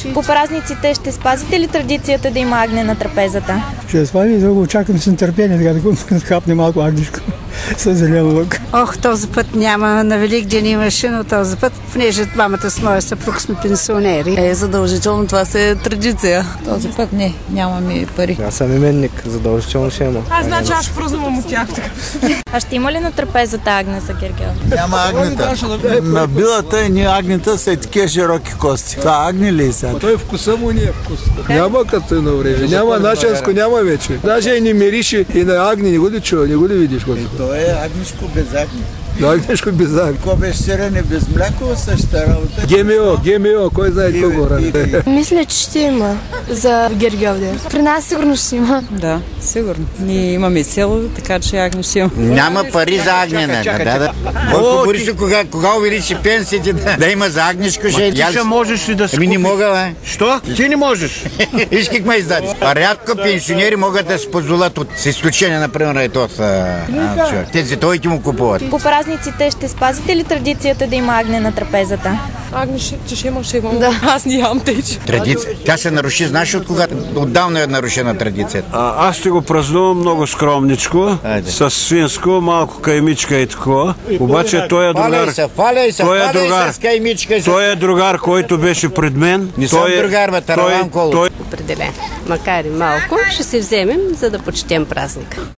По празниците ще спазите ли традицията да има агне на трапезата? Ще спазим, да го очаквам с нетърпение, така да хапне малко агнешко с зелен лък. Ох, този път няма. На Великден имаше, но този път, понеже двамата с моя съпруг сме пенсионери. Задължително, това си е традиция. Този път нямаме пари. Аз съм именник, задължително ще има. Значи аз ще празнувам от тях. А ще има ли на трапезата агне за Гергьовден? Няма агнета. На билата и ние агнета са такива широки кости. Това агне ли сега? Той вкуса му не е вкус. Няма като на време. Няма нашенско, няма вече. Даже и не мирише и на агни не го ли чува, не го ли видиш? То е агнешко без агни. Агнешко без агни. Ко без сирене без мляко, същата работа. ГМО, кой знае какво рано. Мисля, че ще има за Гергьовден. При нас сигурно ще има. Да, сигурно. Ние имаме село, така че агне ще има. Няма пари за агнена. Бойко Борисов, кога увеличи пенсиите да има за агнешко, ти ще можеш ли да си купиш? Не мога, бе. Що? Ти не можеш. Виж как ме издаде. Рядко пенсионери могат да се позволят, с изключение, например, и този човек. Тези той ти му купуват. По празниците ще спазите ли традицията да има агне на трапезата? Агне ще има. Да. Аз не ям тече. Традиция. Тя се наруши, знаеш от кога? Отдавна е нарушена традицията. Аз ще го празнувам много скромничко, с свинско, малко каймичка и такова. Обаче той е другар. Той е другар, който беше пред мен. Не съм другар, бе, тараван коло. Определен. Макар и малко, ще се вземем, за да почетем празника.